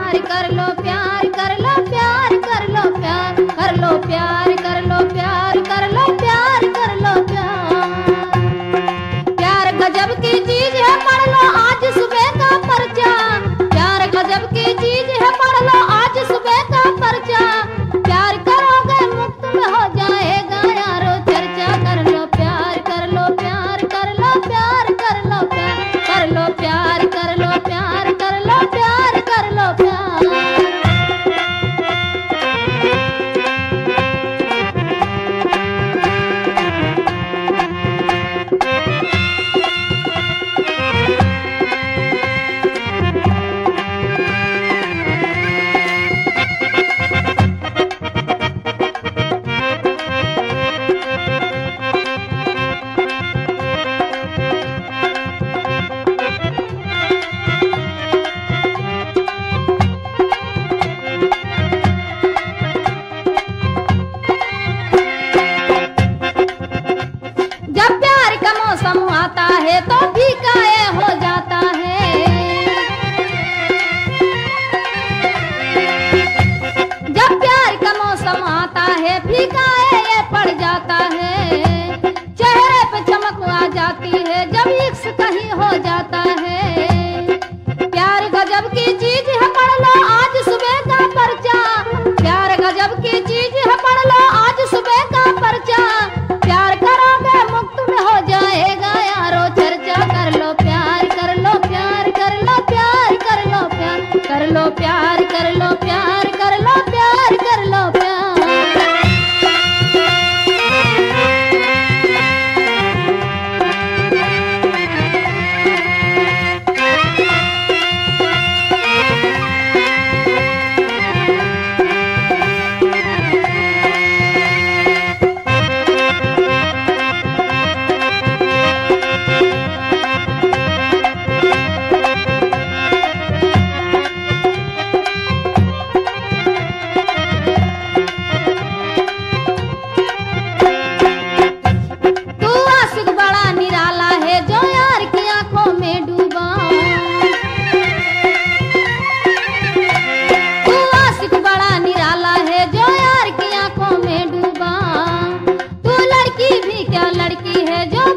प्यार कर लो प्यार कर लो प्यार कर लो प्यार कर लो प्यार कर लो प्यार कर लो प्यार कर लो प्यार। प्यार गजब की चीज है पढ़ लो आज सुबह का पर्चा। प्यार गजब की चीज है पढ़ लो आज सुबह का पर्चा। प्यार करोगे मुफ्त में हो जाएगा यारो चर्चा। कर लो प्यार कर लो प्यार कर लो प्यार कर लो प्यार कर लो प्यार कर लो प्यार कर लो प्यार कर लो प्यार। जब प्यार का मौसम आता है तो फीका ये हो जाता है। जब प्यार का मौसम आता है फीका ये पड़ जाता है। चेहरे पे चमक आ जाती है जब इश्क कहीं हो जाता है। प्यार गजब की चीज है पढ़ लो आज सुबह का पर्चा। प्यार गजब की चीज है पढ़ लो आज सुबह का पर्चा। प्यार करोगे मुफ्त में हो जाएगा यारो चर्चा। कर लो प्यार कर लो प्यार कर लो प्यार कर लो प्यार कर लो प्यार कर लो प्यार कर लो प्यार कर लो प्यार। तू आशिक बड़ा निराला है जो यार की आंखों में डूबा। तू आशिक बड़ा निराला है जो यार की आंखों में डूबा। तू लड़की भी क्या लड़की है जो